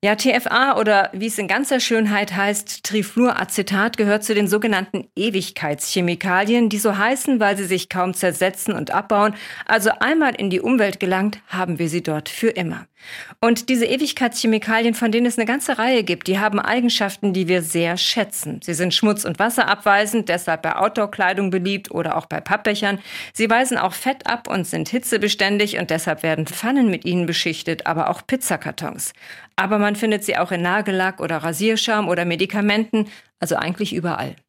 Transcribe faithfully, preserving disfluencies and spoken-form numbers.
Ja, T F A oder wie es in ganzer Schönheit heißt, Trifluoracetat gehört zu den sogenannten Ewigkeitschemikalien, die so heißen, weil sie sich kaum zersetzen und abbauen. Also einmal in die Umwelt gelangt, haben wir sie dort für immer. Und diese Ewigkeitschemikalien, von denen es eine ganze Reihe gibt, die haben Eigenschaften, die wir sehr schätzen. Sie sind schmutz- und wasserabweisend, deshalb bei Outdoor-Kleidung beliebt oder auch bei Pappbechern. Sie weisen auch Fett ab und sind hitzebeständig und deshalb werden Pfannen mit ihnen beschichtet, aber auch Pizzakartons. Aber man findet sie auch in Nagellack oder Rasierschaum oder Medikamenten, also eigentlich überall.